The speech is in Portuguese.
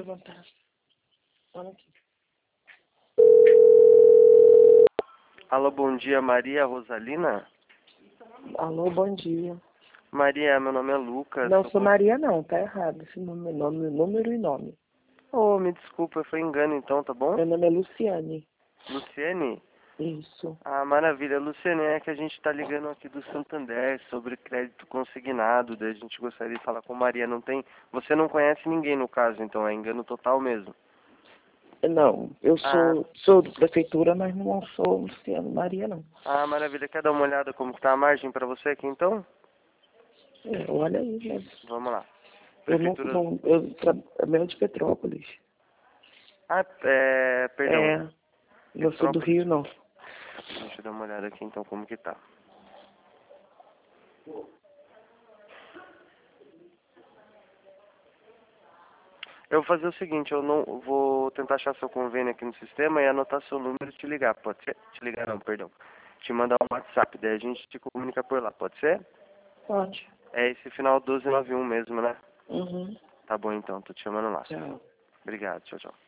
levantar. Olha aqui. Alô, bom dia, Maria Rosalina? Alô, bom dia. Maria, meu nome é Lucas. Não, sou Maria não, tá errado esse número e nome. Oh, me desculpa, foi engano então, tá bom? Meu nome é Luciane. Luciene? Isso. Ah, maravilha. Luciene, é que a gente tá ligando aqui do Santander sobre crédito consignado, daí a gente gostaria de falar com Maria. Não tem... Você não conhece ninguém no caso, então é engano total mesmo. Não, eu Ah, sou da prefeitura, mas não sou Luciano Maria, não. maravilha. Quer dar uma olhada como que tá a margem pra você aqui então? Olha aí, né? Vamos lá. Eu Prefeitura... não, é meu de Petrópolis. Perdão. Não sou do Petrópolis. Rio, não. Deixa eu dar uma olhada aqui então como que tá. Eu vou fazer o seguinte, eu não vou tentar achar seu convênio aqui no sistema e anotar seu número e te ligar, pode ser? Te ligar não, perdão. Te mandar um WhatsApp, daí a gente te comunica por lá, pode ser? Pode. É esse final 1291 mesmo, né? Uhum. Tá bom então, tô te chamando lá. Tchau. Obrigado, tchau, tchau.